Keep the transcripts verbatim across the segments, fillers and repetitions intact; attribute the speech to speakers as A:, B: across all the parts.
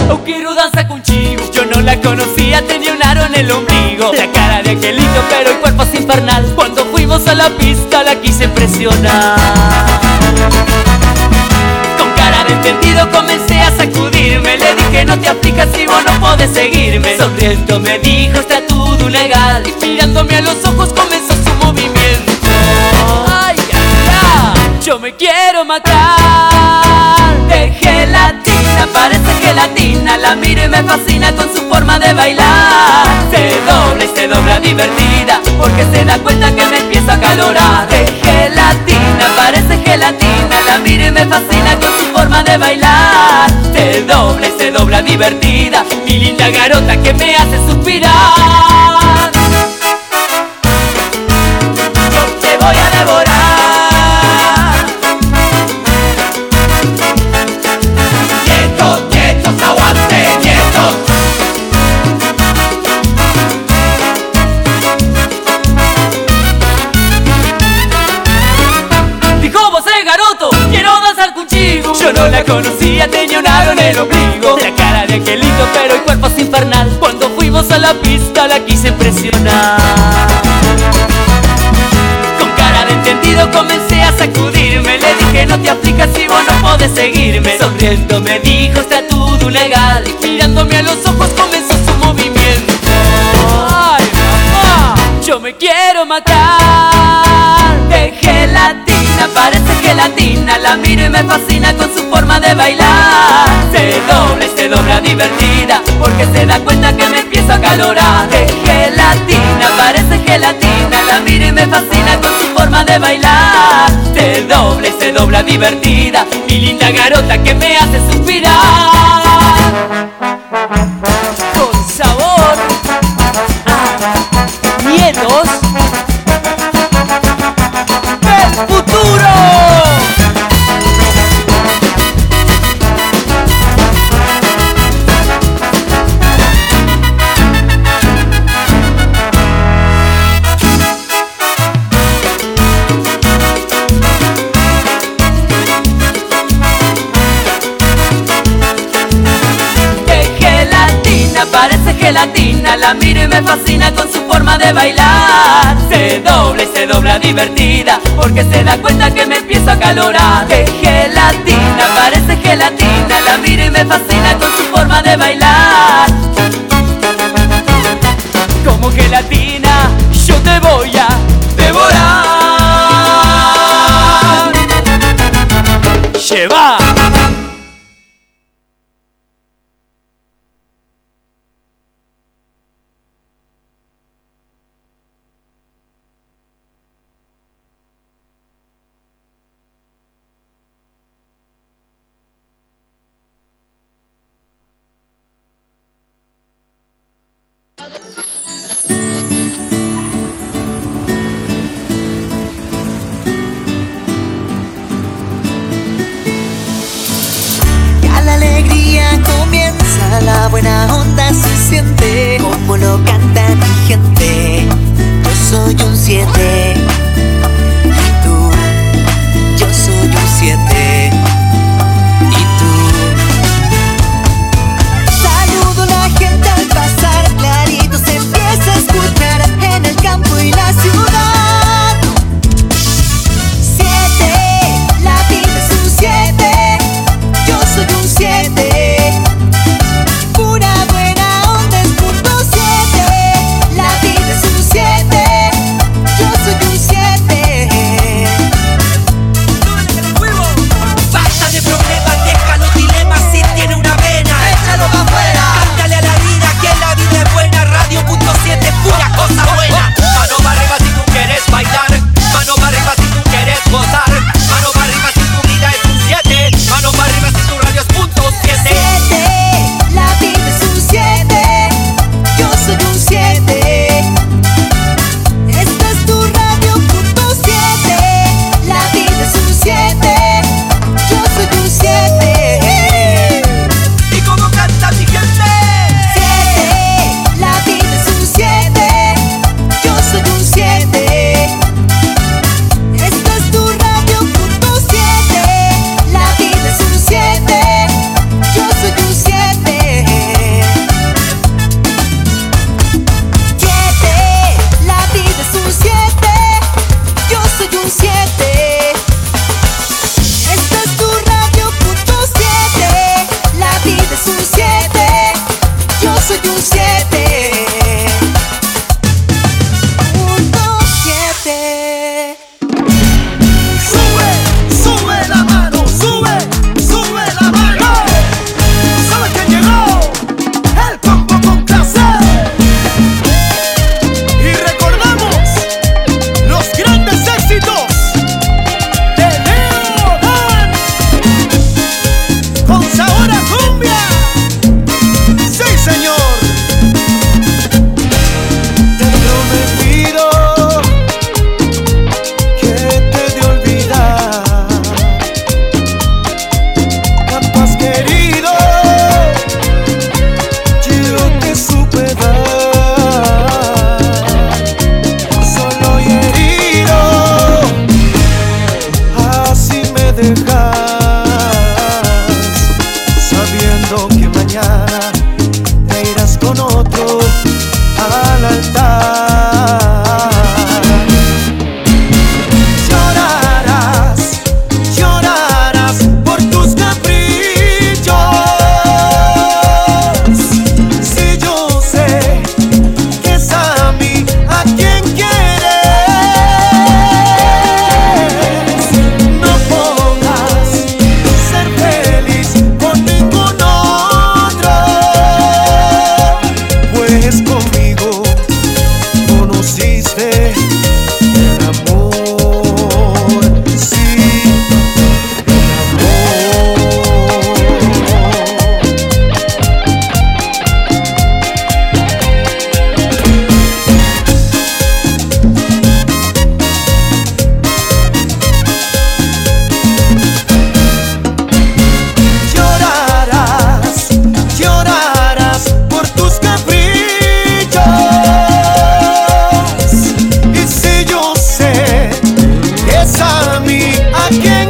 A: Oh, quiero danza con chivo. Yo no la conocía, tenía un aro en el ombligo. La cara de angelito, pero el cuerpo es infernal. Cuando fuimos a la pista la quise impresionar. Con cara de entendido comencé a sacudirme. Le dije no te aplicas si vos no podés seguirme. Sonriendo me dijo está todo legal. Y mirándome a los ojos comenzó su movimiento. Ay, ay, ay, yo me quiero matar. De gelatina, parece gelatina. La miro y me fascina con su forma de bailar. Se dobla y se dobla divertida, porque se da cuenta que me empiezo a acalorar. De gelatina, parece gelatina. La miro y me fascina con su forma de bailar. Se dobla y se dobla divertida, mi linda garota que me hace suspirar. Yo te voy a devorar. Quietos, quietos, aguante, quietos. Dijo vos el garoto, quiero danzar contigo. Yo no la conocía, tenía un aro en el ombligo. La cara de angelito, pero el cuerpo es infernal. Cuando fuimos a la pista la quise impresionar. Con cara de entendido comencé a sacudirme. Le dije no te aplicas si vos no podés seguirme. Sonriendo me dijo está todo legal. Y mirándome a los ojos comenzó su movimiento. Ay, mamá, yo me quiero matar. De gelatina, parece gelatina. La miro y me fascina con su forma de bailar. Se dobla y se dobla divertida, porque se da cuenta que me empiezo a acalorar. De gelatina, parece gelatina. La miro y me fascina con su forma de bailar. Se dobla y se dobla divertida, mi linda garota que me hace suspirar. Con sabor a miedos del futuro. Parece gelatina, la miro y me fascina con su forma de bailar. Se dobla y se dobla divertida, porque se da cuenta que me empiezo a acalorar. De gelatina, parece gelatina, la miro y me fascina con su forma de bailar. Como gelatina, yo te voy a devorar. Lleva.
B: Ya la alegría comienza, la buena onda se siente, como lo canta mi gente. Yo soy un siete y tú, yo soy un siete y tú. Saludo a la gente al pasar, clarito se
C: que mañana te irás con otro al altar. Llorarás, llorarás por tus caprichos. Si yo sé que es a mí a quien quieres, no podrás ser feliz con ningún otro, pues conmigo conociste el amor, sí, el Llorarás, llorarás por tus caprichos. Y si yo sé que es a mí a quien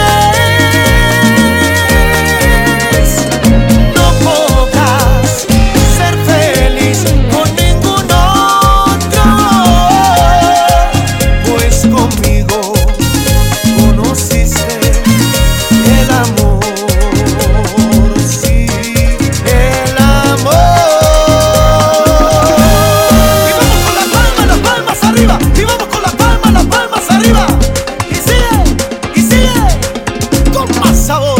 C: quieres, no podrás ser feliz con ningún otro, pues conmigo conociste el amor, sí, el amor. Y vamos con las palmas, las palmas arriba. Y vamos con las palmas, las palmas arriba. Y sigue, y sigue, con más sabor.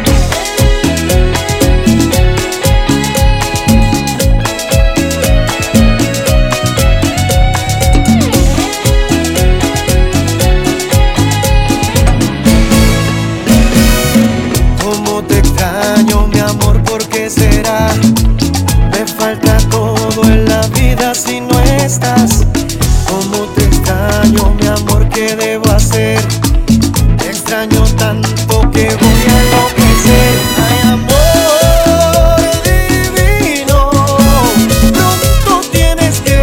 C: Cómo te extraño, mi amor, ¿por qué será? Me falta todo en la vida si no estás. Cómo te extraño, mi amor, ¿qué debo hacer? Te extraño tanto que voy a enloquecer. Ay, amor divino, pronto tienes que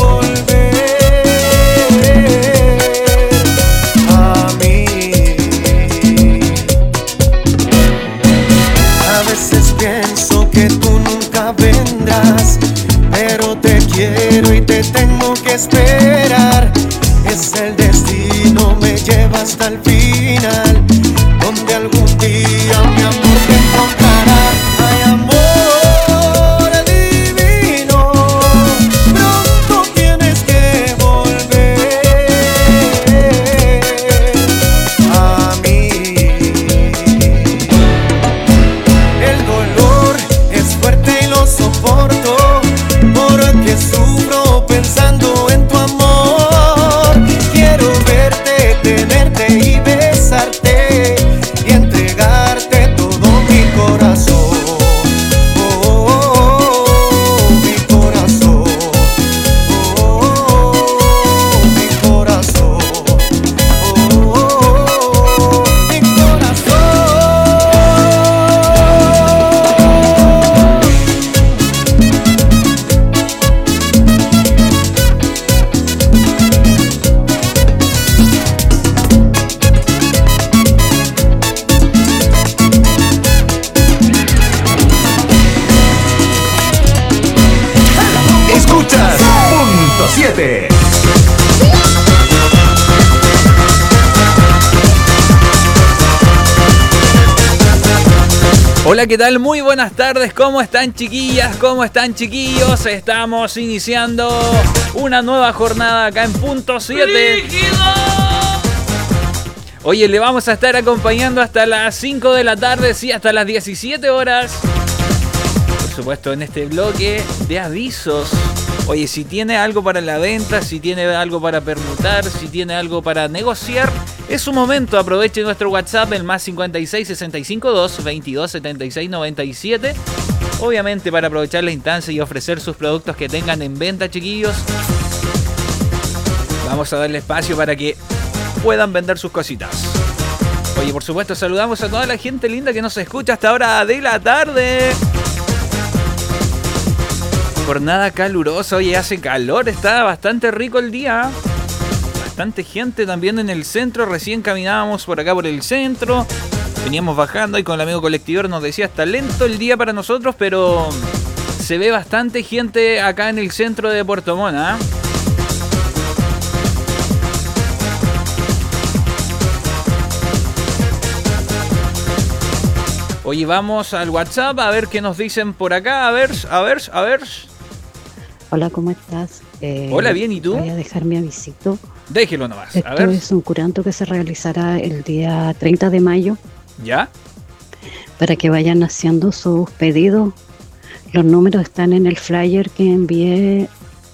C: volver a mí. A veces pienso que tú nunca vendrás, pero te quiero y te tengo que esperar. Es el destino, me lleva hasta el final, donde algún día mi amor te encontrará. Ay, amor divino, pronto tienes que volver a mí. El dolor es fuerte y lo soporto, porque sufro pensando en tu amor. Quiero verte, tenerte y besarte y entregarte todo mi corazón. Oh, oh, oh, mi corazón. Oh, oh, oh, mi corazón. Oh, oh, oh, mi corazón.
D: Escuchas Punto siete.
E: Hola, ¿qué tal? Muy buenas tardes, ¿cómo están chiquillas? ¿Cómo están chiquillos? Estamos iniciando una nueva jornada acá en Punto siete. Oye, le vamos a estar acompañando hasta las cinco de la tarde, sí, hasta las diecisiete horas. Por supuesto, en este bloque de avisos. Oye, si tiene algo para la venta, si tiene algo para permutar, si tiene algo para negociar, es su momento. Aproveche nuestro WhatsApp, el más cincuenta y seis, sesenta y cinco, dos, veintidós, setenta y seis, noventa y siete. Obviamente para aprovechar la instancia y ofrecer sus productos que tengan en venta, chiquillos. Vamos a darle espacio para que puedan vender sus cositas. Oye, por supuesto, saludamos a toda la gente linda que nos escucha hasta ahora de la tarde. Jornada calurosa, oye, hace calor, está bastante rico el día. Bastante gente también en el centro, recién caminábamos por acá por el centro. Veníamos bajando y con el amigo colectivero nos decía, está lento el día para nosotros, pero se ve bastante gente acá en el centro de Puerto Montt, ¿eh? Oye, vamos al WhatsApp a ver qué nos dicen por acá. A ver, a ver, a ver.
F: Hola, ¿cómo estás? Eh,
E: Hola, bien, ¿y tú?
F: Voy a dejar mi avisito.
E: Déjelo nomás,
F: Esto
E: a ver.
F: es un curanto que se realizará el día treinta de mayo
E: ¿Ya?
F: para que vayan haciendo sus pedidos. Los números están en el flyer que envié,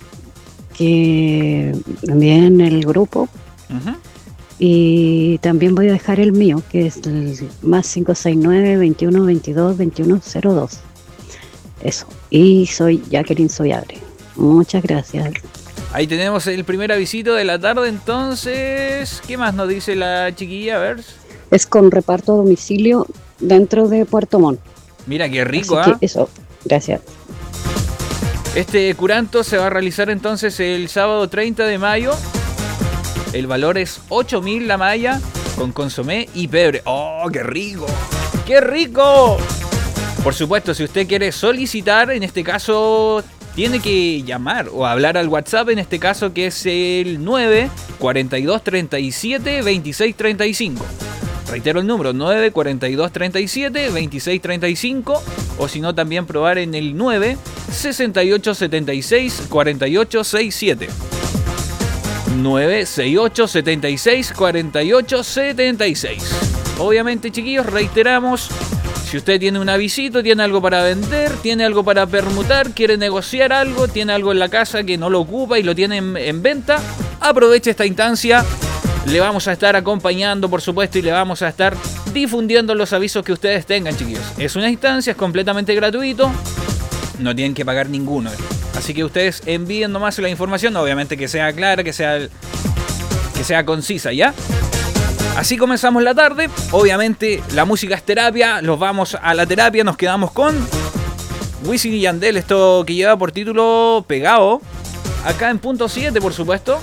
F: que envié en el grupo.
E: Uh-huh.
F: Y también voy a dejar el mío, que es el más cinco seis nueve, veintiuno veintidós, veintiuno cero dos. Eso. Y soy Jacqueline Soyabre. Muchas gracias.
E: Ahí tenemos el primer avisito de la tarde, entonces. ¿Qué más nos dice la chiquilla? A ver.
F: Es con reparto a domicilio dentro de Puerto Montt.
E: Mira qué rico,
F: Así
E: ¿ah?
F: que eso, gracias.
E: Este curanto se va a realizar entonces el sábado treinta de mayo. El valor es ocho mil la malla con consomé y pebre. ¡Oh, qué rico! ¡Qué rico! Por supuesto, si usted quiere solicitar, en este caso tiene que llamar o hablar al WhatsApp, en este caso que es el nueve cuarenta y dos treinta y siete veintiséis treinta y cinco. Reitero el número, nueve cuarenta y dos treinta y siete veintiséis treinta y cinco, o si no también probar en el nueve sesenta y ocho setenta y seis cuarenta y ocho sesenta y siete. nueve sesenta y ocho setenta y seis cuarenta y ocho setenta y seis. Obviamente, chiquillos, reiteramos, si usted tiene un avisito, tiene algo para vender, tiene algo para permutar, quiere negociar algo, tiene algo en la casa que no lo ocupa y lo tiene en, en venta, aproveche esta instancia. Le vamos a estar acompañando, por supuesto, y le vamos a estar difundiendo los avisos que ustedes tengan, chiquillos. Es una instancia, es completamente gratuito, no tienen que pagar ninguno. Así que ustedes envíen nomás la información, obviamente que sea clara, que sea, que sea concisa, ¿ya? Así comenzamos la tarde. Obviamente la música es terapia, los vamos a la terapia, nos quedamos con Wisin y Yandel, esto que lleva por título Pegado, acá en punto siete, por supuesto.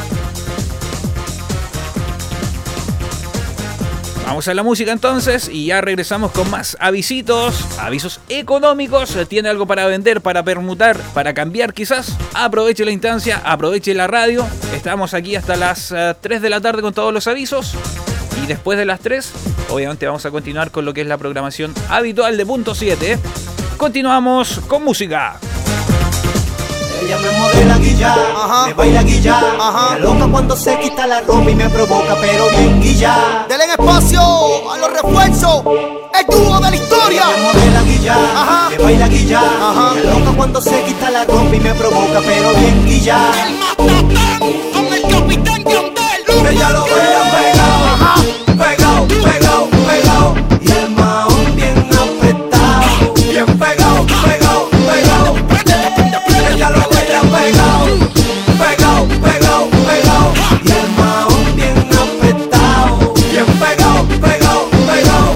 E: Vamos a la música entonces y ya regresamos con más avisitos, avisos económicos. ¿Tiene algo para vender, para permutar, para cambiar quizás? Aproveche la instancia, aproveche la radio. Estamos aquí hasta las uh, tres de la tarde con todos los avisos. Y después de las tres, obviamente vamos a continuar con lo que es la programación habitual de punto siete. Continuamos con música.
C: Ella me modela guilla, ajá, me baila guilla, ajá, me loca cuando se quita la ropa y me provoca, pero bien guilla.
G: Denle espacio a los refuerzos, el dúo de la historia.
C: Ella me modela guilla, ajá, me baila guilla,
G: ajá,
C: me loca cuando se quita la ropa y me provoca, pero bien guilla.
G: El matatán con el capitán Yandel.
C: Ella lo baila pegado, ajá, pegado, pegado, pegado, y el mahón bien apretado, bien pegado, pegado, pegado. Ella lo baila pegado, pegado, pegado, pegado, y el mahón bien apretado, bien pegado, pegado, pegado.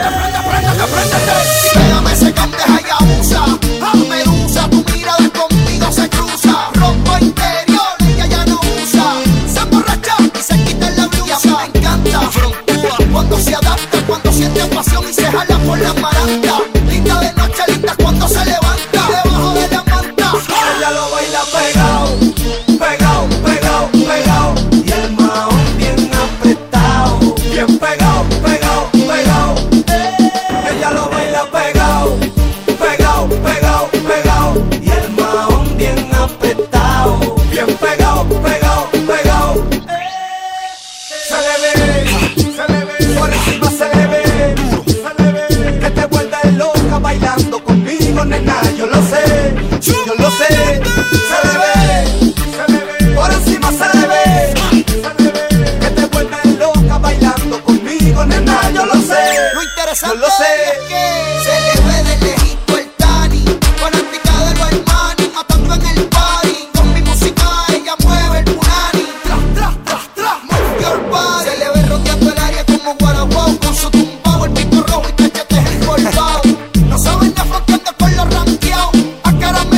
G: Pégame ese candeja y abusa, medusa, tu mirada conmigo se cruza. Rompo interior, ella ya no usa, se emborracha y se quita la blusa. Y a mí me encanta, frontúa cuando se adapta, cuando siente pasión y se jala por la maranta. Linda de noche, linda cuando se levanta, debajo de la manta.
C: Ella lo baila pegado, pegado, pegado, pegado, y el mahón bien apretado, bien pegado, pegado, pegado. Ella lo baila pegado, pegado, pegado, pegado, y el mahón bien apretado, bien pegado, pegado, pegado. Se le ve, se le ve, por encima se le ve, se le ve, que te vuelve loca bailando conmigo, nena, yo lo sé, yo lo sé. Se le ve, se le ve, por encima se le ve, se le ve, que te vuelve loca bailando conmigo, nena, yo lo sé,
G: Lo interesante
C: yo lo sé.
G: es que se le ve de lejito el Tani, fanática de los Armani, matando en el party. Con mi música ella mueve el punani, tras, tras, tras, tras, move your body. Se le ve rodeando el área como Guaraguao, con su tumbao, el pico rojo y cachetes encorvados. No saben ni afrontando con los ranqueados, a cara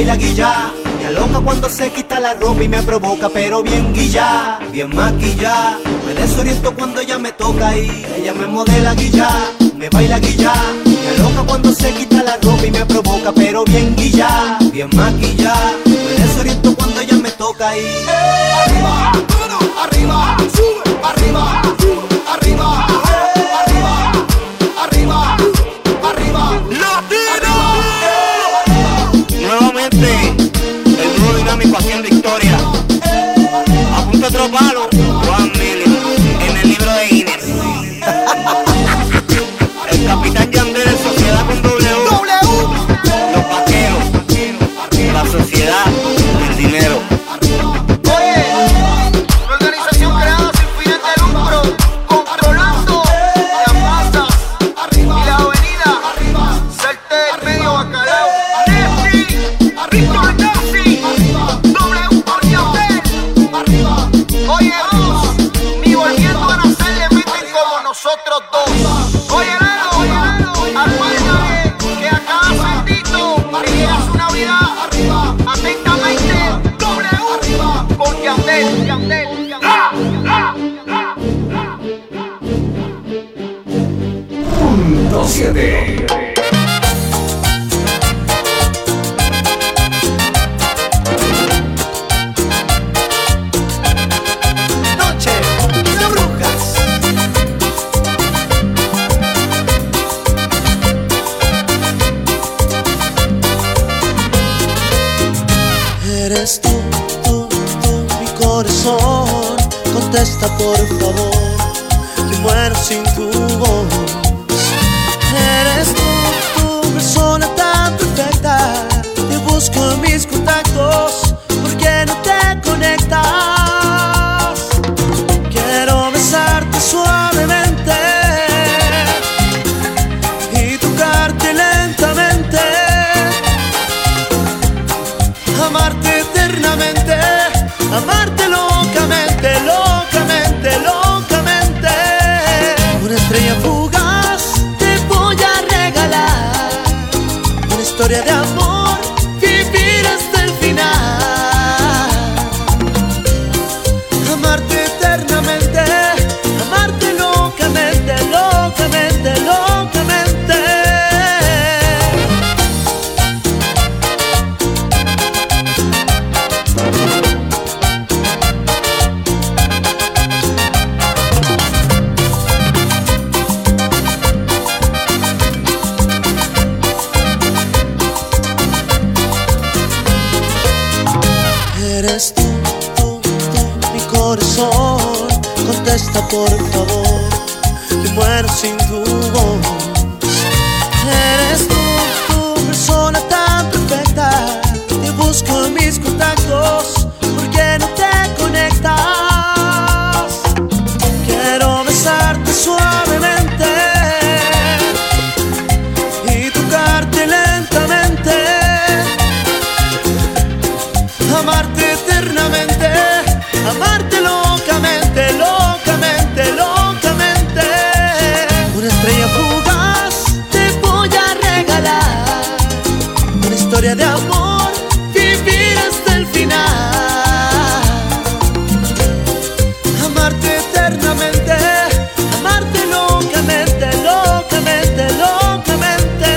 C: baila guilla. Me aloca cuando se quita la ropa y me provoca, pero bien guilla, bien maquilla. Me desoriento cuando ella me toca y ella me modela guilla, me baila guilla. Me aloca cuando se quita la ropa y me provoca, pero bien guilla, bien maquilla. Me desoriento cuando ella me toca y arriba, arriba, sube, arriba, arriba, arriba, arriba, arriba, latino. Nuevamente el dúo dinámico haciendo historia. Apunta otro palo, Juan Million en el libro de Guinness. El capitán Yandel en sociedad con W. Los vaqueros, la sociedad, el dinero.
G: Nosotros dos. Oye, Lalo, oye, Lalo, acuérdate que a cada sentito que llega su Navidad, arriba, atentamente, doble U, arriba, con Yandel, Yandel, Yandel.
D: Punto siete.
C: Eres tú, tú, tú, mi corazón. Contesta por favor, que muero sin tu voz. Eres tú, tu persona tan perfecta. Te busco en mis contactos, ¿por qué no te conectas? Quiero besarte suavemente y tocarte lentamente, amarte eternamente, amarte locamente, locamente, locamente. Una estrella fugaz te voy a regalar, una historia de amor, vivir hasta el final. Amarte eternamente, amarte locamente, locamente, locamente. Eres tú, tú, tú, mi corazón. Contesta por favor, que muero sin tu voz. Eres tú, tu persona tan perfecta. Te busco en mis contactos, ¿por qué no te conectas? Quiero besarte suavemente y tocarte lentamente, amarte eternamente, amarte locamente, locamente, locamente. Una estrella fugaz te voy a regalar, una historia de amor, vivir hasta el final. Amarte eternamente, amarte locamente, locamente, locamente.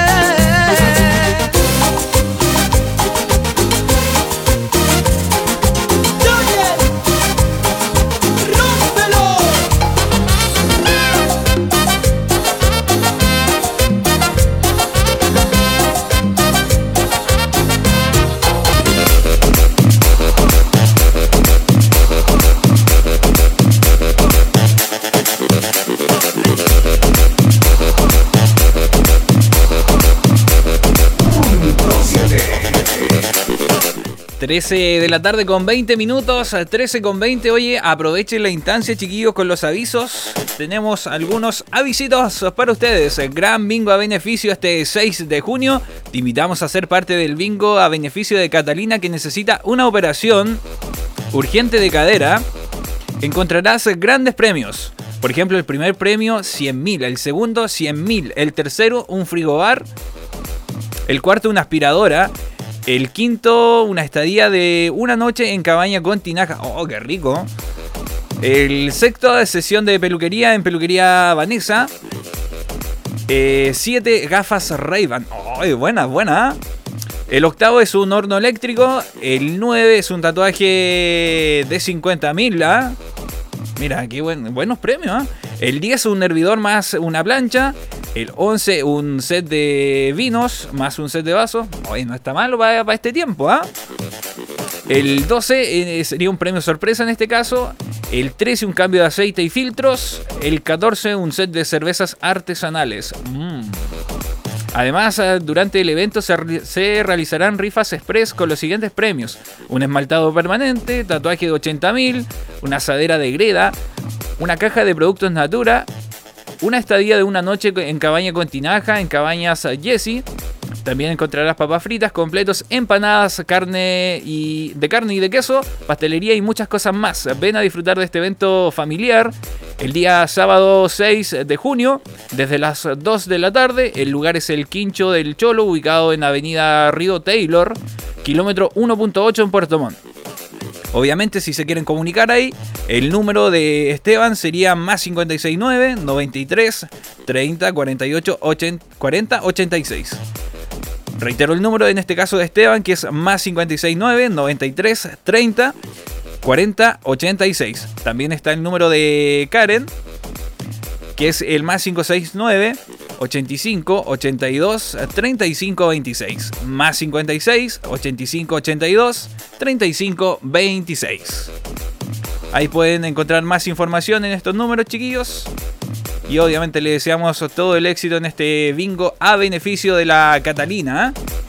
E: trece de la tarde con veinte minutos, trece con veinte. Oye, aprovechen la instancia, chiquillos, con los avisos. Tenemos algunos avisitos para ustedes. Gran bingo a beneficio este seis de junio. Te invitamos a ser parte del bingo a beneficio de Catalina, que necesita una operación urgente de cadera. Encontrarás grandes premios. Por ejemplo, el primer premio, cien mil. El segundo, cien mil. El tercero, un frigobar. El cuarto, una aspiradora. El quinto, una estadía de una noche en cabaña con tinaja. ¡Oh, qué rico! El sexto, sesión de peluquería en peluquería Vanessa. Eh, siete, gafas Ray-Ban. ¡Oh, buena, buena! El octavo es un horno eléctrico. El nueve es un tatuaje de cincuenta mil. ¿eh? Mira, qué buen, buenos premios. ¿eh? El diez, un hervidor más una plancha. El once, un set de vinos más un set de vasos. Oye, no está malo para, para este tiempo. ¿eh? El doce eh, sería un premio sorpresa en este caso. El trece, un cambio de aceite y filtros. El catorce, un set de cervezas artesanales. Mm. Además, durante el evento se, se realizarán rifas express con los siguientes premios. Un esmaltado permanente, tatuaje de ochenta mil, una asadera de greda, una caja de productos Natura, una estadía de una noche en cabaña con tinaja, en cabañas Jessie. También encontrarás papas fritas, completos, empanadas, carne y de carne y de queso, pastelería y muchas cosas más. Ven a disfrutar de este evento familiar el día sábado seis de junio, desde las dos de la tarde. El lugar es el Quincho del Cholo, ubicado en Avenida Río Taylor, kilómetro uno punto ocho en Puerto Montt. Obviamente, si se quieren comunicar ahí, el número de Esteban sería más cincuenta y seis nueve, noventa y tres, treinta, cuarenta y ocho, cuarenta, ochenta y seis. Reitero el número en este caso de Esteban, que es más cincuenta y seis nueve, noventa y tres, treinta, cuarenta, ochenta y seis. También está el número de Karen, que es el más cincuenta y seis nueve, ochenta y cinco, ochenta y dos, treinta y cinco, veintiséis. Más cincuenta y seis, ochenta y cinco, ochenta y dos, treinta y cinco, veintiséis. Ahí pueden encontrar más información en estos números, chiquillos. Y obviamente le deseamos todo el éxito en este bingo a beneficio de la Catalina.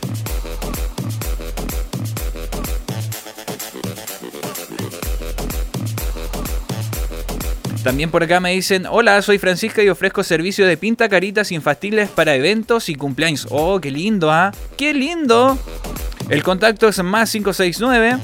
E: También por acá me dicen: hola, soy Francisca y ofrezco servicio de pinta caritas infantiles para eventos y cumpleaños. Oh, qué lindo, ¿ah? ¿eh? ¡Qué lindo! El contacto es más cinco seis nueve,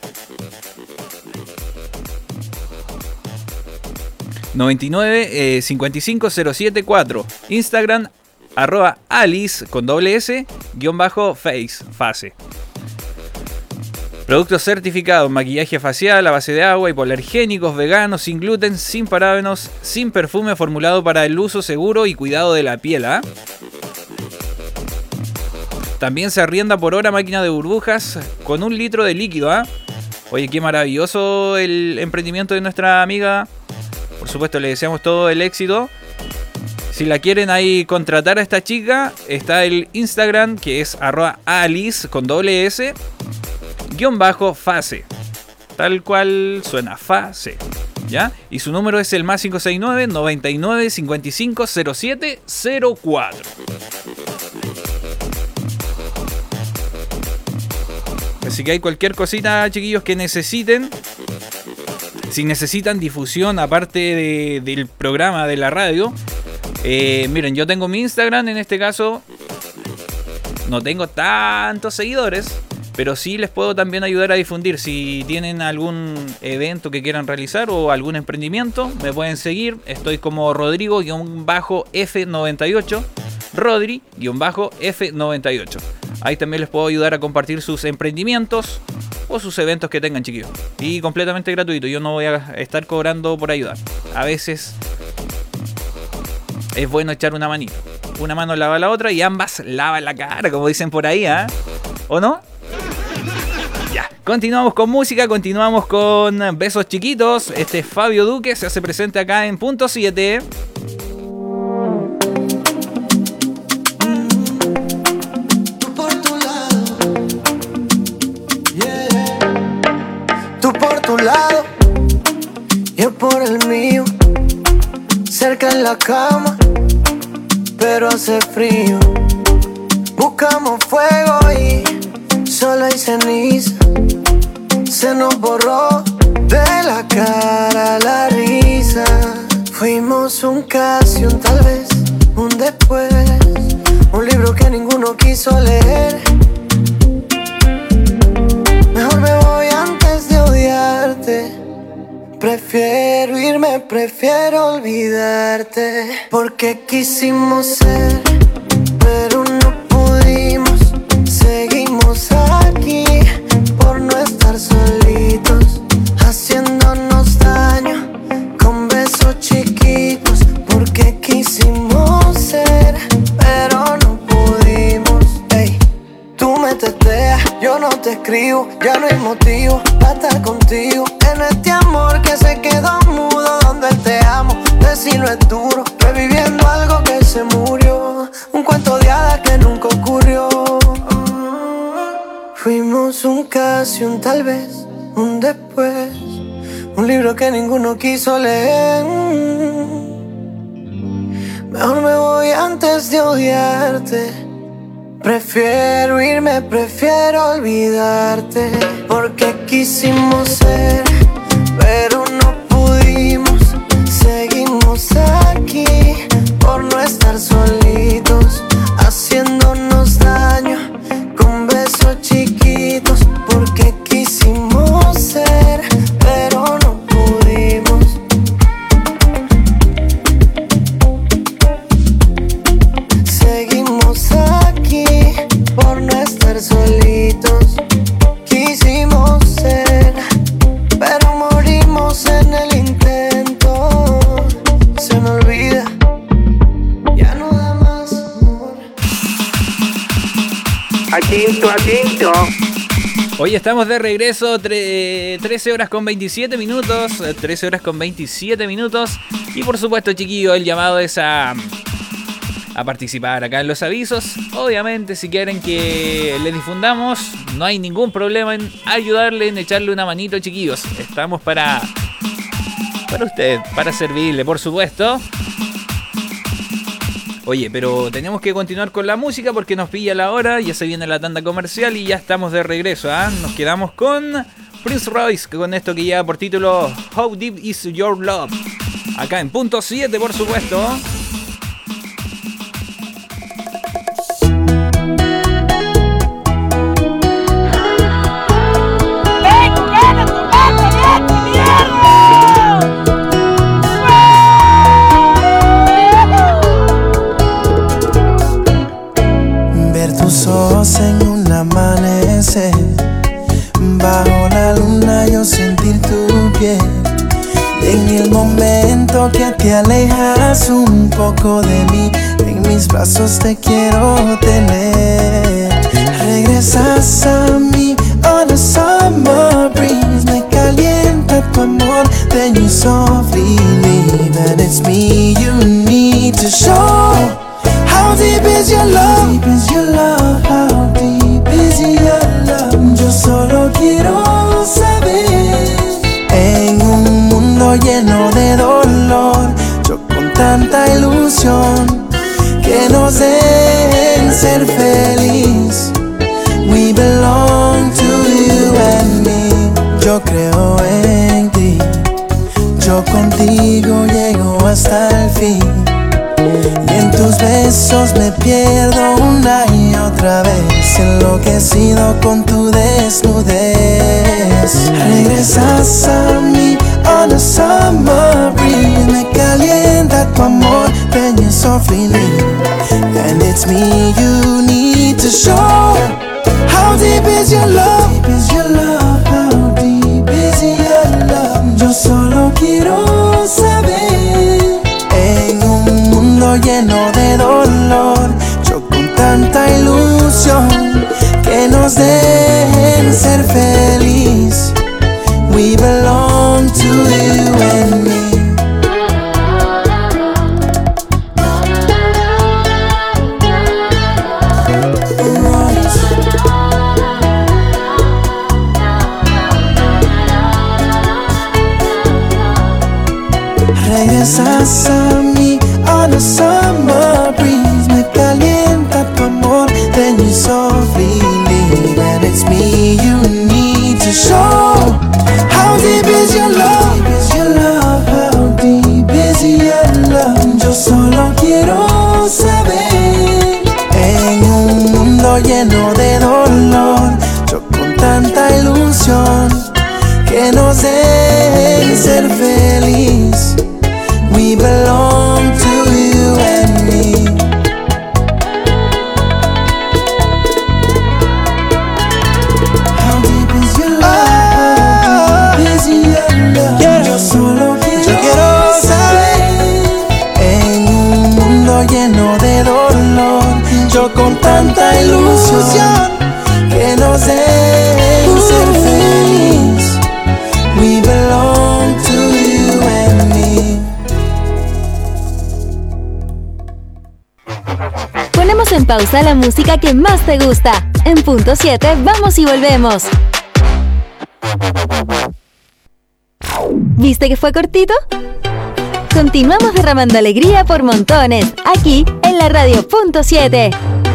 E: noventa y nueve, eh, cincuenta y cinco, cero siete cuatro. Instagram, arroba Alice con doble S, guión bajo face, fase. Productos certificados, maquillaje facial a base de agua, hipoalergénicos, veganos, sin gluten, sin parabenos, sin perfume, formulado para el uso seguro y cuidado de la piel. ¿eh? También se arrienda por hora máquina de burbujas con un litro de líquido. ¿eh? Oye, qué maravilloso el emprendimiento de nuestra amiga. Por supuesto, le deseamos todo el éxito. Si la quieren ahí contratar a esta chica, está el Instagram, que es arroba Alice con doble S, guión bajo fase. Tal cual suena, fase. ¿Ya? Y su número es el más cinco seis nueve, noventa y nueve, cincuenta y cinco, cero siete cero cuatro. Así que hay cualquier cosita, chiquillos, que necesiten. Si necesitan difusión aparte de, del programa de la radio, eh, miren, yo tengo mi Instagram, en este caso no tengo tantos seguidores, pero sí les puedo también ayudar a difundir. Si tienen algún evento que quieran realizar o algún emprendimiento, me pueden seguir. Estoy como Rodrigo F noventa y ocho, Rodri F noventa y ocho. Ahí también les puedo ayudar a compartir sus emprendimientos o sus eventos que tengan, chiquillos. Y completamente gratuito. Yo no voy a estar cobrando por ayudar. A veces es bueno echar una manito. Una mano lava la otra y ambas lavan la cara, como dicen por ahí, ¿eh? ¿O no? Ya. Continuamos con música, continuamos con besos chiquitos. Este es Fabio Duque, se hace presente acá en Punto siete.
B: Lado, yo por el mío, cerca en la cama, pero hace frío. Buscamos fuego y solo hay ceniza. Se nos borró de la cara la risa. Fuimos un casi, un tal vez, un después. Un libro que ninguno quiso leer. Mejor me voy antes de odiarte. Prefiero irme, prefiero olvidarte. Porque quisimos ser, pero no pudimos. Seguimos ahí. haciéndonos daño con besos chiquitos, porque quisimos ser, pero no pudimos. Ey, tú me teteas, yo no te escribo, ya no hay motivo para estar contigo. En este amor que se quedó mudo, donde el te amo, decirlo es duro, reviviendo algo que se murió, un cuento de hadas que nunca ocurrió. Fuimos un casi, un tal vez, un después, un libro que ninguno quiso leer. Mejor me voy antes de odiarte. Prefiero irme, prefiero olvidarte, porque quisimos ser, pero no pudimos. Seguimos aquí por no estar solitos, haciéndonos daño con besos chiquitos, porque quisimos ser, pero no pudimos. Seguimos aquí por no estar solitos. Quisimos ser, pero morimos en el intento. Se me olvida, ya no da más amor.
H: Atento, atento.
E: Hoy estamos de regreso, tre- trece horas con veintisiete minutos, trece horas con veintisiete minutos. Y por supuesto, chiquillos, el llamado es a, a participar acá en los avisos. Obviamente, si quieren que les difundamos, no hay ningún problema en ayudarle, en echarle una manito, chiquillos. Estamos para, para usted, para servirle, por supuesto. Oye, pero tenemos que continuar con la música porque nos pilla la hora, ya se viene la tanda comercial y ya estamos de regreso, ¿eh? Nos quedamos con Prince Royce, con esto que lleva por título How Deep Is Your Love, acá en punto siete, por supuesto.
C: En un amanecer, bajo la luna yo sentir tu piel. En el momento que te alejas un poco de mí, en mis brazos te quiero tener. Regresas a mí on a summer breeze, me calienta tu amor, then you softly leave. And it's me you need to show. How deep is your love? How deep is your love? How deep is your love? Yo solo quiero saber. En un mundo lleno de dolor, yo con tanta ilusión, que nos den ser feliz. We belong to you and me. Yo creo en ti, yo contigo llego hasta el fin. Y en tus besos me pierdo una y otra vez, enloquecido con tu desnudez. Regresas a mí on a summer breeze, me calienta tu amor, then you softly leave. And it's me you need to show. How deep is your love? How deep is your love? How deep is your love? Yo solo quiero saber. En un mundo lleno de dolor, yo con tanta ilusión, que nos dejen ser feliz. We belong to you and me. Regresas a mí on a summer breeze, me calienta tu amor, then you softly leave. And it's me you need to show. How deep is your love? How deep is your love? Yo solo quiero saber. En un mundo lleno de dolor, yo con tanta ilusión, que nos dejen ser feliz. We belong to you and me. How deep is your love? How deep is your tanta ilusión que nos den ser feliz. We belong to you and me.
I: Ponemos en pausa la música que más te gusta. En punto siete, vamos y volvemos. ¿Viste que fue cortito? Continuamos derramando alegría por montones, aquí en la radio punto siete.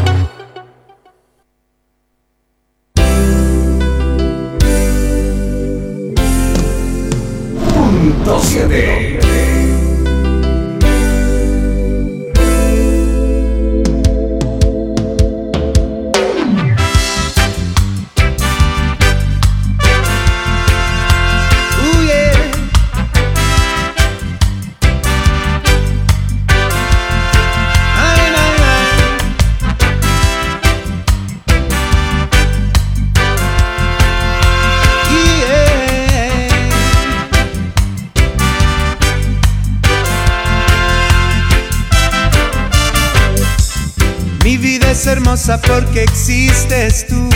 D: Punto siete.
C: Es hermosa porque existes tú.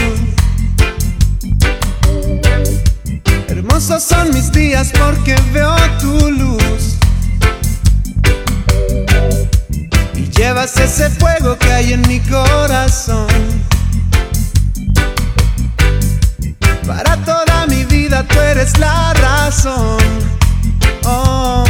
C: Hermosos son mis días porque veo tu luz. Y llevas ese fuego que hay en mi corazón. Para toda mi vida tú eres la razón. Oh.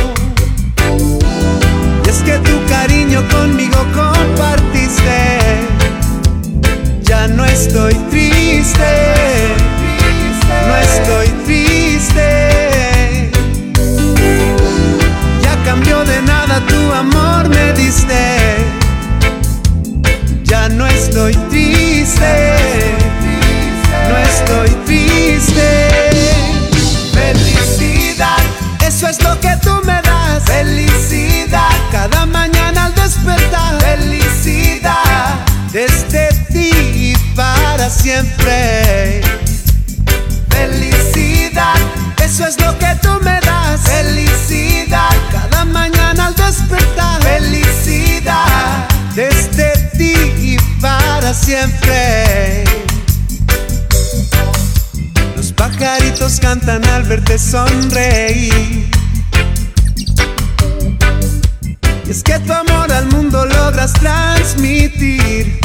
C: Y es que tu cariño conmigo compartiste. Ya no estoy triste, no estoy triste. Ya cambió de nada, tu amor me diste. Ya no estoy triste, no estoy triste. Felicidad, eso es lo que tú me das. Felicidad, cada mañana al despertar. Felicidad, desde ti y para siempre. Felicidad, eso es lo que tú me das. Felicidad, cada mañana al despertar. Felicidad, desde ti y para siempre. Los pajaritos cantan al verte sonreír. Y es que tu amor al mundo logras transmitir.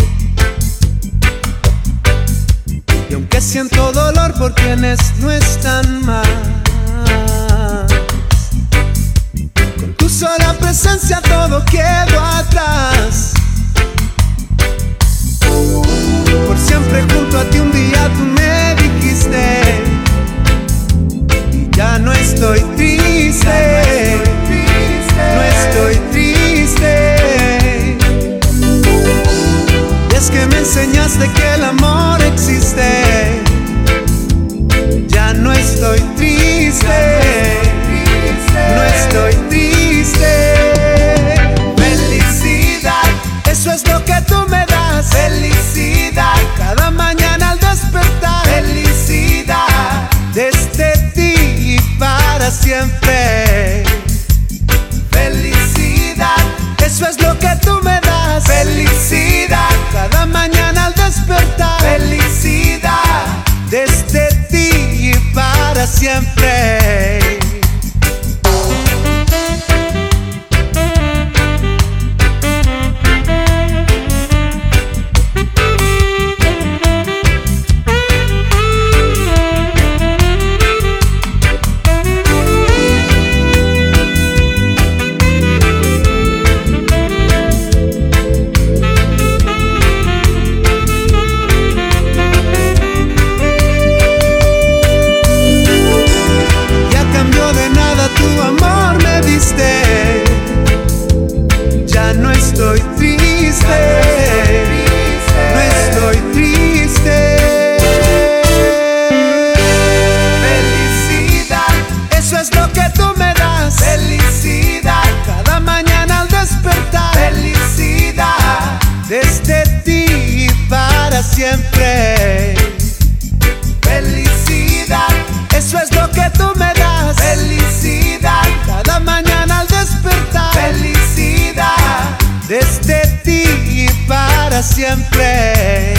C: Y aunque siento dolor por quienes no están más, con tu sola presencia todo quedó atrás. Por siempre junto a ti un día tú me dijiste. Y ya no estoy triste, no estoy triste. Y es que me enseñaste que el amor existe. Ya no estoy triste, no estoy triste. Felicidad, eso es lo que tú me das. Felicidad, cada mañana al despertar. Felicidad, desde ti y para siempre. siempre.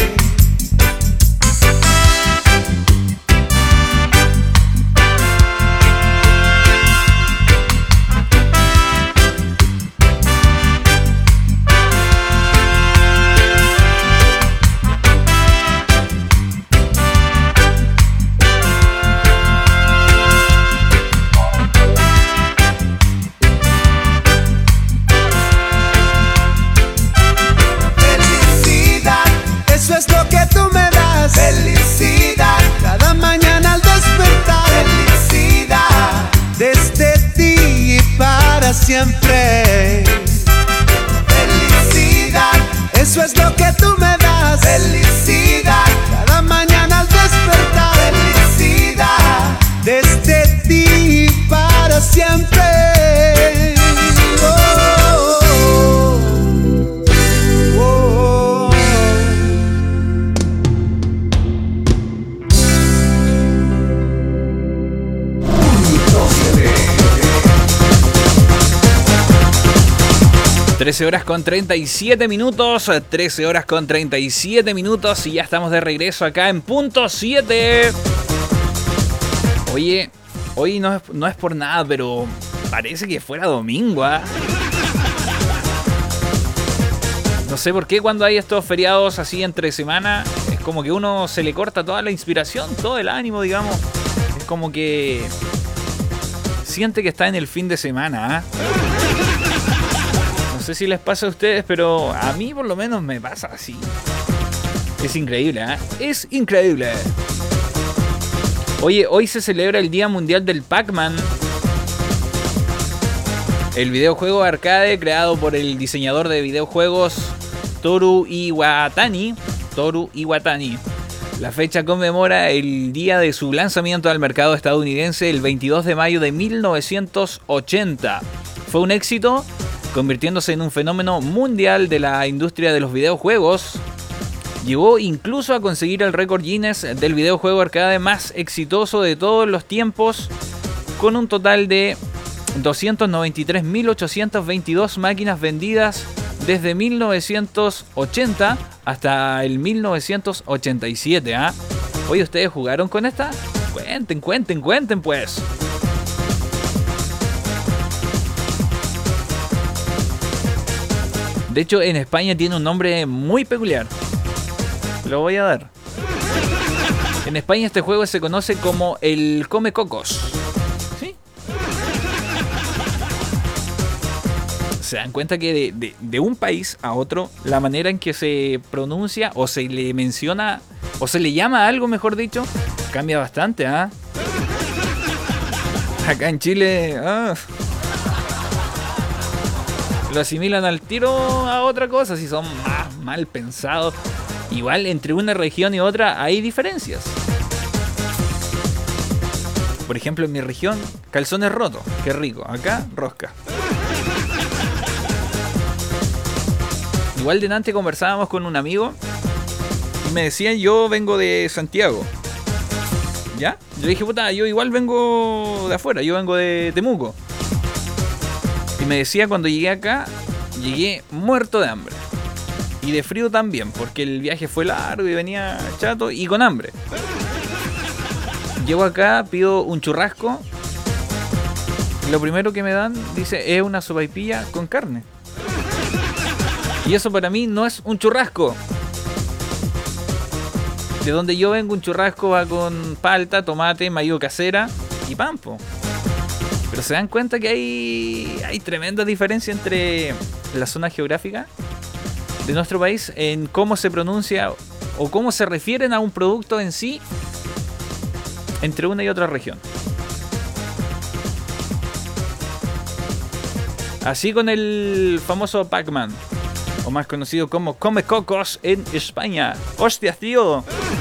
C: Felicidad, cada mañana al despertar. Felicidad, desde ti y para siempre. Felicidad, eso es lo que tú me das. Felicidad, cada mañana al despertar. Felicidad, desde ti y para siempre.
E: trece horas con treinta y siete minutos, trece horas con treinta y siete minutos y ya estamos de regreso acá en Punto siete. Oye, hoy no es, no es por nada, pero parece que fuera domingo, ¿eh? No sé por qué cuando hay estos feriados así entre semana, es como que uno se le corta toda la inspiración, todo el ánimo, digamos. Es como que siente que está en el fin de semana, ¿eh? No sé si les pasa a ustedes, pero a mí por lo menos me pasa así. Es increíble, ¿eh? Es increíble. Oye, hoy se celebra el Día Mundial del Pac-Man. El videojuego arcade creado por el diseñador de videojuegos Toru Iwatani. Toru Iwatani. La fecha conmemora el día de su lanzamiento al mercado estadounidense el veintidós de mayo de mil novecientos ochenta. Fue un éxito, convirtiéndose en un fenómeno mundial de la industria de los videojuegos. Llegó incluso a conseguir el récord Guinness del videojuego arcade más exitoso de todos los tiempos, con un total de doscientos noventa y tres mil ochocientas veintidós máquinas vendidas desde mil novecientos ochenta hasta el mil novecientos ochenta y siete. ¿eh? Oye, ¿ustedes jugaron con esta? Cuenten, cuenten, cuenten pues. De hecho, en España tiene un nombre muy peculiar. Lo voy a dar. En España este juego se conoce como el Come Cocos. ¿Sí? Se dan cuenta que de, de, de un país a otro, la manera en que se pronuncia o se le menciona o se le llama algo, mejor dicho, cambia bastante, ¿ah? ¿eh? Acá en Chile... Ah, lo asimilan al tiro a otra cosa, si son más mal pensados. Igual entre una región y otra hay diferencias. Por ejemplo, en mi región, calzones rotos, qué rico. Acá, rosca. Igual delante conversábamos con un amigo y me decían, yo vengo de Santiago. ¿Ya? Yo le dije, puta, yo igual vengo de afuera, yo vengo de Temuco. Y me decía, cuando llegué acá, llegué muerto de hambre. Y de frío también, porque el viaje fue largo y venía chato y con hambre. Llego acá, pido un churrasco. Y lo primero que me dan, dice, es una sopaipilla con carne. Y eso para mí no es un churrasco. De donde yo vengo, un churrasco va con palta, tomate, maíz casera y pampo. Pero se dan cuenta que hay, hay tremenda diferencia entre la zona geográfica de nuestro país en cómo se pronuncia o cómo se refieren a un producto en sí entre una y otra región. Así con el famoso Pac-Man, o más conocido como Come Cocos en España. ¡Hostias, tío!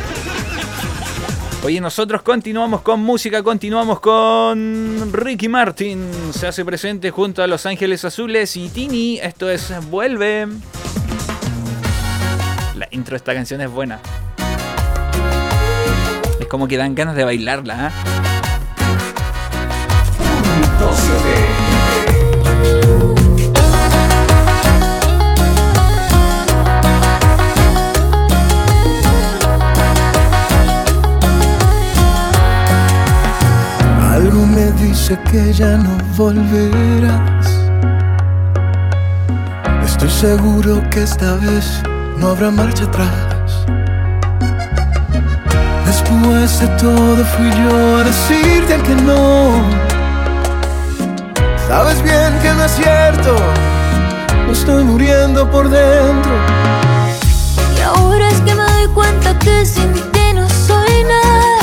E: Oye, nosotros continuamos con música, continuamos con Ricky Martin. Se hace presente junto a Los Ángeles Azules y Tini. Esto es Vuelve. La intro de esta canción es buena. Es como que dan ganas de bailarla, ¿eh?
C: que ya no volverás. Estoy seguro que esta vez no habrá marcha atrás. Después de todo fui yo a decirte que no. Sabes bien que no es cierto, me estoy muriendo por dentro.
J: Y ahora es que me doy cuenta que sin ti no soy nada.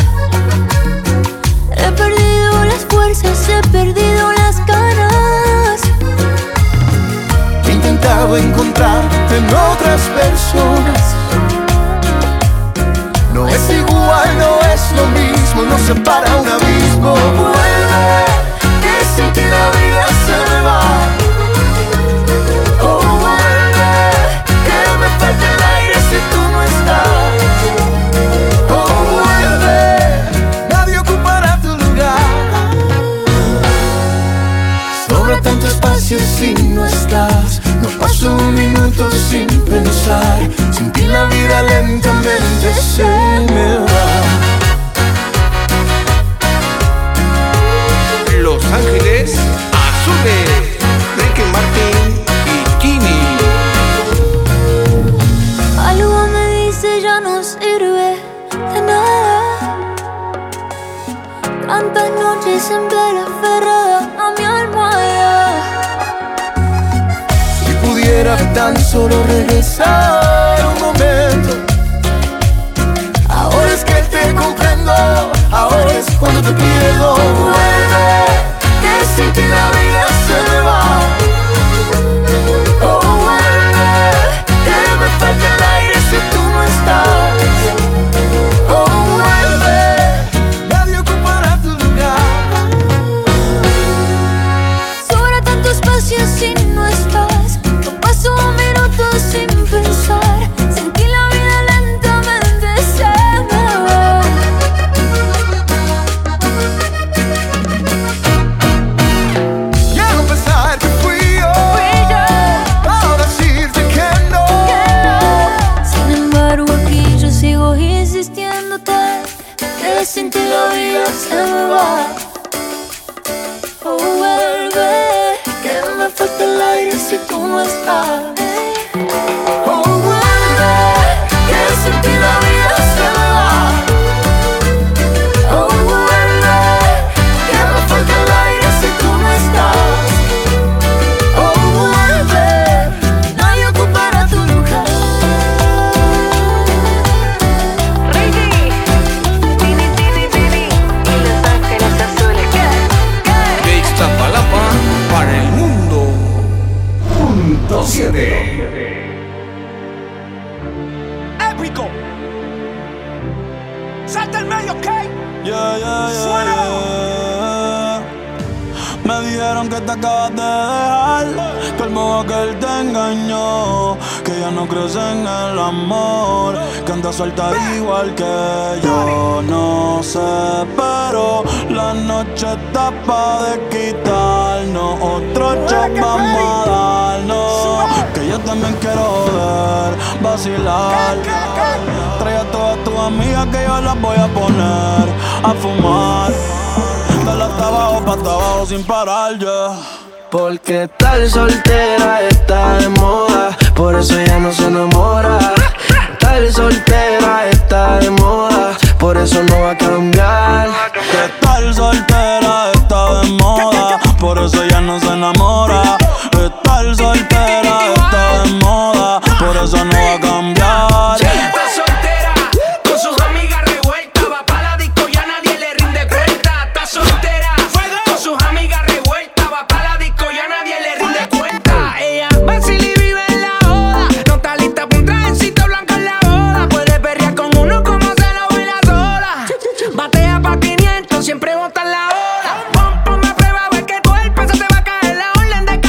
J: He perdido las fuerzas, he perdido las ganas.
C: He intentado encontrarte en otras personas. No es igual, no es lo mismo, nos separa un abismo. Vuelve, que sin ti la vida se me va. Oh, vuelve, que me falta el aire si tú no estás. Oh, vuelve, nadie ocupará tu lugar. Sobra tanto espacio si no estás. No paso un minuto sin pensar. Sin ti la vida lentamente se me va.
D: Los Ángeles Azules, Ricky Martin y Kini.
J: Algo me dice ya no sirve de nada. Tantas noches en vela aferrada a mi almohada.
C: Si pudiera tan solo regresar un momento. Ahora es que te comprendo, ahora es cuando te pierdo. Vuelve, que sin ti la vida se me va. Oh, vuelve, que me falta el aire si tú no estás. Oh, vuelve, nadie ocupará tu lugar.
J: Sobra tanto espacio si no estás. No paso un minuto sin pensar. Sin ti la vida lentamente se me va.
C: Ya no pensar que fui yo,
J: Fui yo,
C: ahora decirte que no.
J: que no. Sin embargo aquí yo sigo insistiéndote. Que sin ti la vida se me va. Oh, vuelve,
C: Que me falta el aire si tú no estás. Oh, vuelve, que sin ti la vida se me va. Oh, vuelve, que me falta el aire si tú no estás. Oh, vuelve, nadie ocupará tu lugar.
J: Ricky, Tini, Tini, Tini y Los Ángeles Azules. ¿Qué?
D: De Iztapalapa para el mundo. Punto siete.
G: Épico. Salta el medio, ¿ok?
K: Yeah, yeah, yeah,
G: Suena.
K: yeah. Me dijeron que te acabas de dejar, que el modo que él te engañó, que ya no crees en el amor, que andas suelta igual que yo. No sé, pero la noche está pa' de quitarnos. Otro shot vamos a darnos, que yo también quiero ver, vacilar. Trae a todas tus amigas que yo las voy a poner a fumar. Dale hasta abajo, pa' hasta abajo sin parar, yeah.
C: Porque tal soltera está de moda, por eso ella no se enamora. Tal soltera está de moda, por eso no va a cambiar.
K: Que tal soltera está de moda, por eso ella no se enamora. Estar soltera está de moda, por eso no va a cambiar.
G: Está soltera, con sus amigas revueltas. Va pa' la disco y a nadie le rinde cuenta. Está soltera, con sus amigas revueltas. Va pa' la disco y a nadie le rinde cuenta. Ella vacila y vive en la joda. No está lista pa' un trajecito blanco en la boda. Puede perrear con uno como se lo baila sola. Batea pa' quinientos, siempre bota en la hora. Pon, ponme a prueba, a ver que tu cuerpo se te va a caer la orden de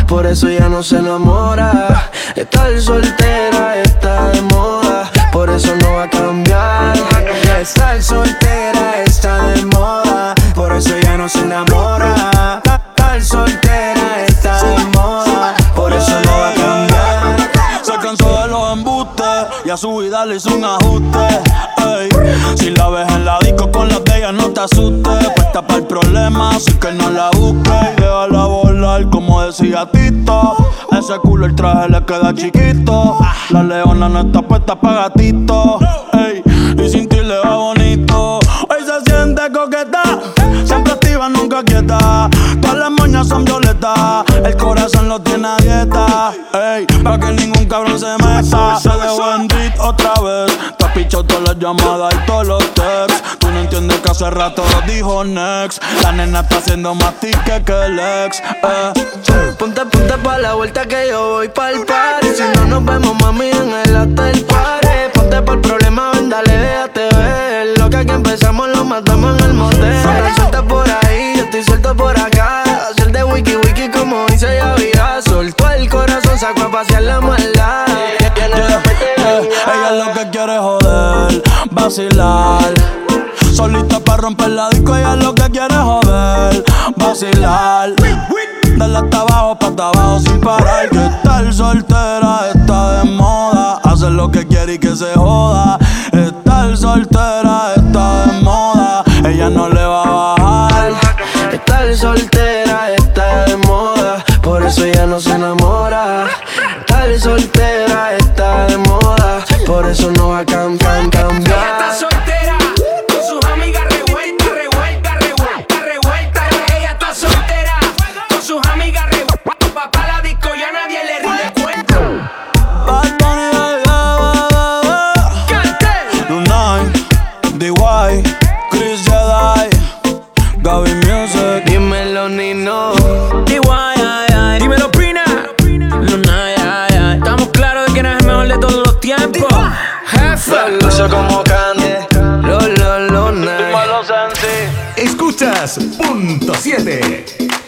C: por eso ya no se enamora. Estar soltera está de moda, por eso no va a cambiar. Estar soltera está de moda, por eso ya no se enamora. Estar soltera está de moda, por eso no va a cambiar.
K: Se cansó de los embustes y a su vida le hizo un ajuste. Ey, si la ves en la disco con las de ella no te asustes. Puesta para el problema, así que no la busques. Y déjala volar como decía Tito. Ese culo el traje le queda chiquito. La leona no está puesta pa' gatito. Ey, y sin ti le va bonito. Hoy se siente coqueta, siempre activa, nunca quieta. Todas las moñas son violetas, el corazón lo tiene a dieta. Ey, pa' que ningún cabrón se meta. Se dejó en beat otra vez. Te has pichado todas las llamadas y todos los texts. Tú no entiendes que hace rato dijo next. La nena está haciendo más tique que el ex. eh.
C: Ponte, ponte pa' la vuelta que yo voy pa'l party. Si no nos vemos, mami, en el hotel party. Ponte pa'l problema, ven, dale, déjate ver. Lo que aquí empezamos lo matamos en el motel. Ahora suelta por ahí, yo estoy suelto por acá. Hacer de wiki wiki como dice Yavira. Soltó el corazón, sacó a pasear la maldad.
K: Yeah, yeah. Ella lo que quiere es joder, vacilar. Solita pa' romper la disco, ella lo que quiere es joder, vacilar. Dale hasta abajo, pa' hasta abajo sin parar. Que estar soltera está de moda. Hacer lo que quiere y que se joda. Estar soltera está de moda. Ella no le va a bajar.
C: Estar soltera está de moda, por eso ella no se enamora. Estar soltera está de moda, por eso no va a cam cam cambiar.
L: Ella está soltera, con sus amigas revuelta, revuelta, revuelta, revuelta. Ella está soltera, con sus amigas revuelta. Papá la disco ya nadie le rinde cuenta.
K: Bad Bunny, Lunay, D Y, Chris Jedi, Gaby Music.
C: Dímelo, Nino.
L: D Y, ay, ay. Dímelo, Pina. Lunay, ay, ay. Estamos claros de que no es el mejor de todos los tiempos. Jefe.
C: Lucho como Candy. Lo, lo, lo, night.
D: Escuchas Punto siete.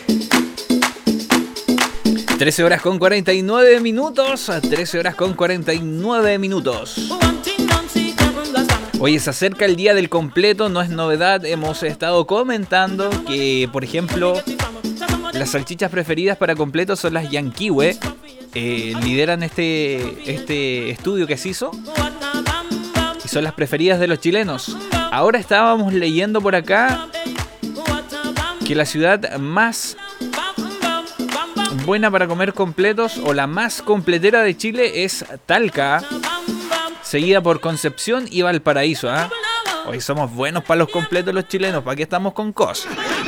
E: trece horas con cuarenta y nueve minutos. trece horas con cuarenta y nueve minutos. Oye, se acerca el día del completo, no es novedad. Hemos estado comentando que, por ejemplo, las salchichas preferidas para completo son las Yanquiwe. Eh, lideran este, este estudio que se hizo y son las preferidas de los chilenos. Ahora estábamos leyendo por acá que la ciudad más buena para comer completos o la más completera de Chile es Talca, seguida por Concepción y Valparaíso. ¿eh? Hoy somos buenos para los completos los chilenos, ¿para qué estamos con cosas?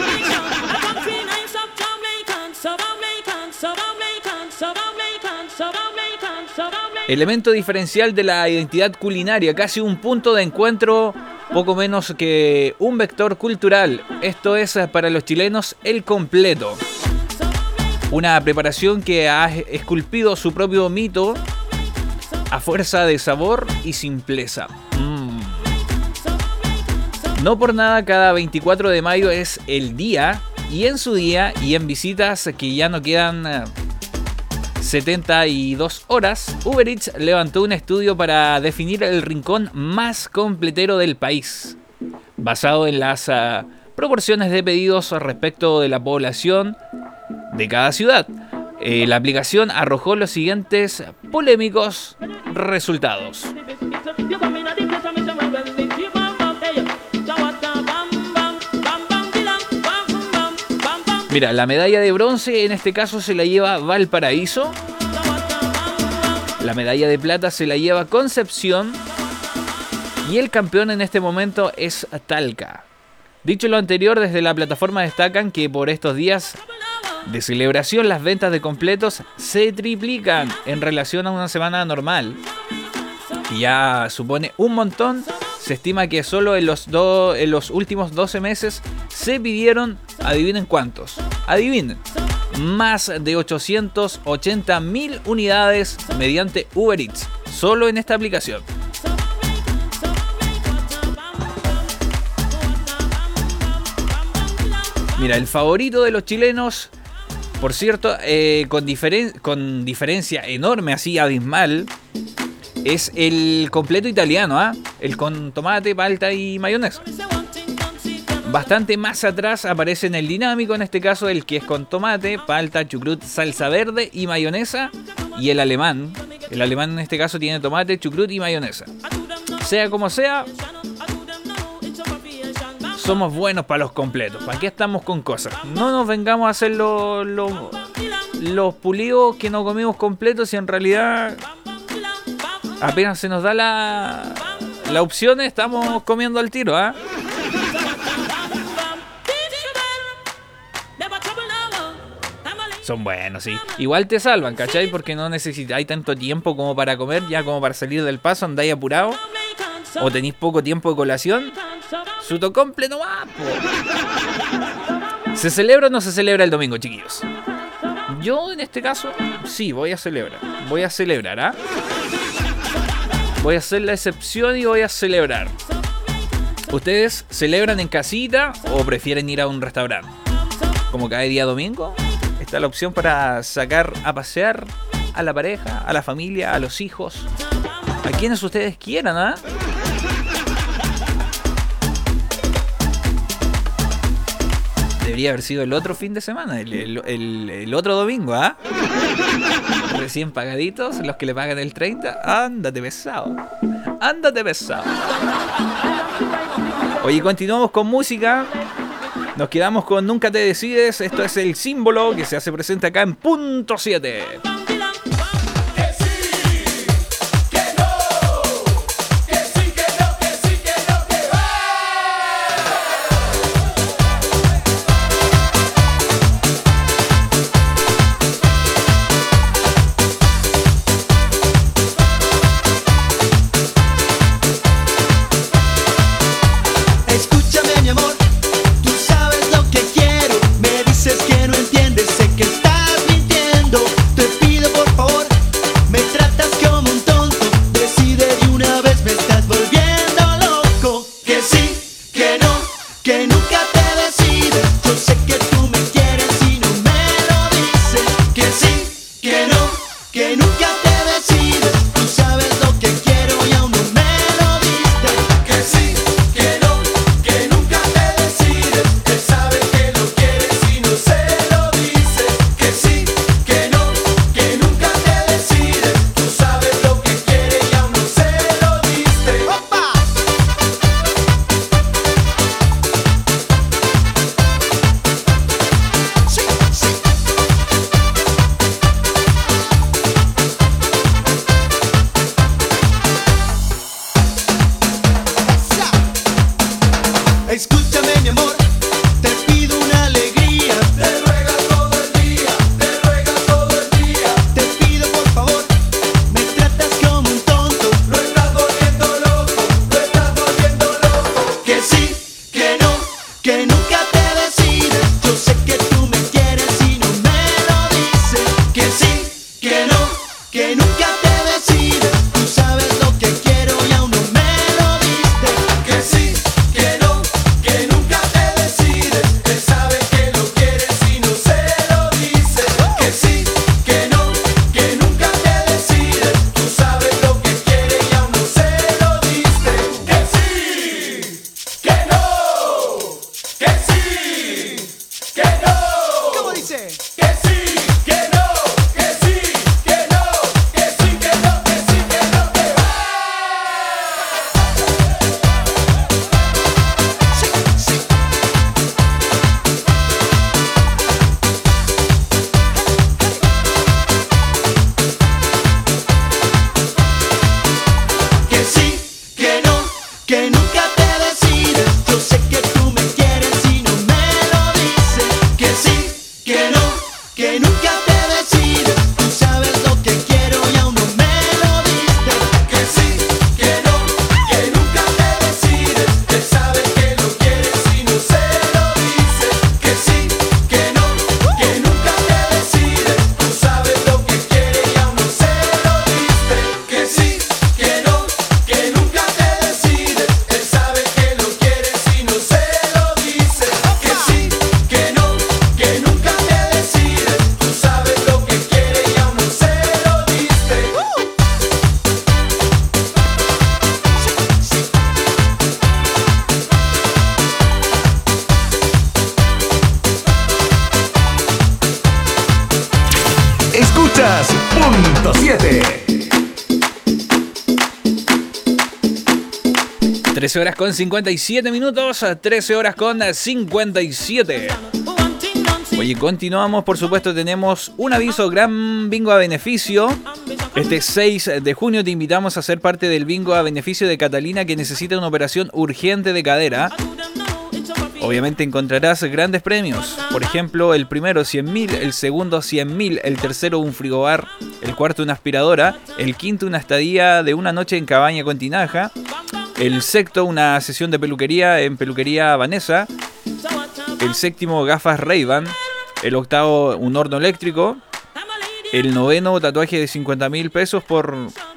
E: Elemento diferencial de la identidad culinaria, casi un punto de encuentro, poco menos que un vector cultural. Esto es para los chilenos el completo. Una preparación que ha esculpido su propio mito a fuerza de sabor y simpleza. Mm. No por nada cada veinticuatro de mayo es el día, y en su día y en visitas que ya no quedan setenta y dos horas, Uber Eats levantó un estudio para definir el rincón más completero del país, basado en las uh, proporciones de pedidos respecto de la población de cada ciudad. Eh, la aplicación arrojó los siguientes polémicos resultados. Mira, la medalla de bronce en este caso se la lleva Valparaíso. La medalla de plata se la lleva Concepción. Y el campeón en este momento es Talca. Dicho lo anterior, desde la plataforma destacan que por estos días de celebración las ventas de completos se triplican en relación a una semana normal. Y ya supone un montón. Se estima que solo en los, do, en los últimos doce meses se pidieron, adivinen cuántos, adivinen, más de ochocientas ochenta mil unidades mediante Uber Eats, solo en esta aplicación. Mira, el favorito de los chilenos Por cierto, eh, con, diferen- con diferencia enorme, así abismal, es el completo italiano, ¿ah? ¿eh? El con tomate, palta y mayonesa. Bastante más atrás aparece en el dinámico, en este caso el que es con tomate, palta, chucrut, salsa verde y mayonesa. Y el alemán, el alemán en este caso tiene tomate, chucrut y mayonesa. Sea como sea, somos buenos para los completos. ¿Para qué estamos con cosas? No nos vengamos a hacer los, los, los pulidos que no comimos completos y en realidad apenas se nos da la, la opción, estamos comiendo al tiro, ¿ah? ¿eh? Son buenos, sí. Igual te salvan, ¿cachai? Porque no necesitáis tanto tiempo como para comer, ya como para salir del paso, andáis apurado. O tenéis poco tiempo de colación. Suto completo más, po. ¿Se celebra o no se celebra el domingo, chiquillos? Yo, en este caso, sí, voy a celebrar. Voy a celebrar, ¿ah? ¿eh? Voy a hacer la excepción y voy a celebrar. ¿Ustedes celebran en casita o prefieren ir a un restaurante? Como cada día domingo, está la opción para sacar a pasear a la pareja, a la familia, a los hijos, a quienes ustedes quieran, ¿ah? ¿eh? Debería haber sido el otro fin de semana, el, el, el, el otro domingo, ¿ah? ¿eh? Recién pagaditos, los que le pagan el treinta, ándate pesado, ándate pesado. Oye, continuamos con música. Nos quedamos con Nunca te decides. Esto es el símbolo que se hace presente acá en punto siete.
M: Te pido
D: punto siete.
E: trece horas con cincuenta y siete minutos, trece horas con cincuenta y siete. Oye, continuamos, por supuesto, tenemos un aviso, gran bingo a beneficio. Este seis de junio te invitamos a ser parte del bingo a beneficio de Catalina, que necesita una operación urgente de cadera. Obviamente encontrarás grandes premios. Por ejemplo, el primero cien mil, el segundo cien mil, el tercero un frigobar, el cuarto una aspiradora, el quinto una estadía de una noche en Cabaña con Tinaja, el sexto una sesión de peluquería en Peluquería Vanessa, el séptimo gafas Ray-Ban, el octavo un horno eléctrico, el noveno tatuaje de cincuenta mil pesos por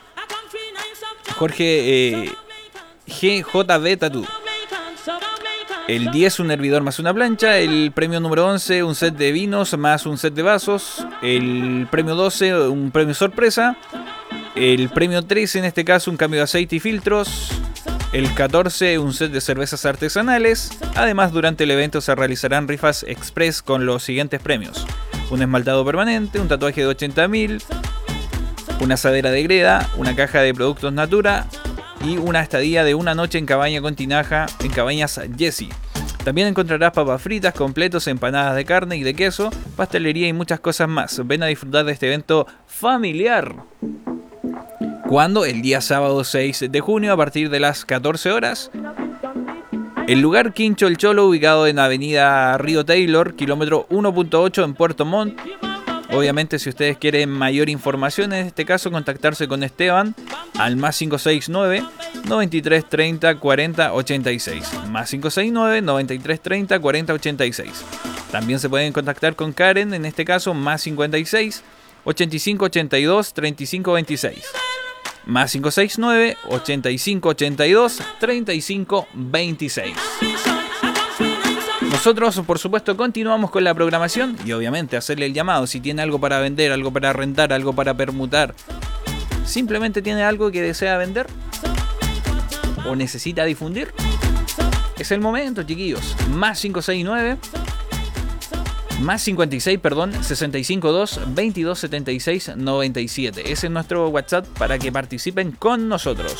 E: Jorge eh, G J B Tattoo. El diez un hervidor más una plancha. El premio número once un set de vinos más un set de vasos. El premio doce un premio sorpresa. El premio trece en este caso un cambio de aceite y filtros. El catorce un set de cervezas artesanales. Además, durante el evento se realizarán rifas express con los siguientes premios: un esmaltado permanente, un tatuaje de ochenta mil, una asadera de greda, una caja de productos Natura y una estadía de una noche en Cabaña con Tinaja en Cabañas Jessie. También encontrarás papas fritas, completos, empanadas de carne y de queso, pastelería y muchas cosas más. Ven a disfrutar de este evento familiar. ¿Cuándo? El día sábado seis de junio a partir de las catorce horas. El lugar Quincho El Cholo, ubicado en Avenida Río Taylor, kilómetro uno punto ocho en Puerto Montt. Obviamente, si ustedes quieren mayor información, en este caso contactarse con Esteban al más cinco seis nueve, noventa y tres treinta, cuarenta ochenta y seis. Más cinco seis nueve, noventa y tres treinta, cuarenta ochenta y seis. También se pueden contactar con Karen, en este caso más cincuenta y seis, ochenta y cinco ochenta y dos, treinta y cinco veintiséis. Más cinco seis nueve, ochenta y cinco ochenta y dos, treinta y cinco veintiséis. Nosotros, por supuesto, continuamos con la programación y obviamente hacerle el llamado. Si tiene algo para vender, algo para rentar, algo para permutar, simplemente tiene algo que desea vender o necesita difundir, es el momento, chiquillos. Más cinco seis nueve, más cincuenta y seis, perdón, sesenta y cinco dos, veintidós setenta y seis noventa y siete. Ese es nuestro WhatsApp para que participen con nosotros.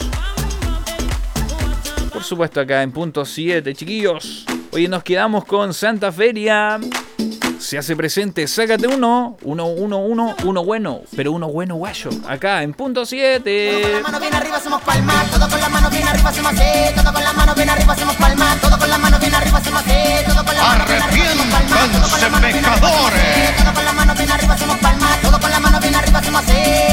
E: Por supuesto, acá en punto siete, chiquillos. Hoy nos quedamos con Santa Feria. Se hace presente, sácate uno, uno, uno, uno, uno bueno, pero uno bueno guayo. Acá en punto siete.
G: Todo con la mano bien arriba hacemos palma, todo con la mano bien arriba hacemos así, todo con la mano bien arriba hacemos palma, todo con la mano bien arriba hacemos así, todo con la mano bien arriba hacemos palma, todo con la mano bien arriba hacemos así, todo con la mano bien arriba hacemos palma, todo con la mano bien arriba hacemos así.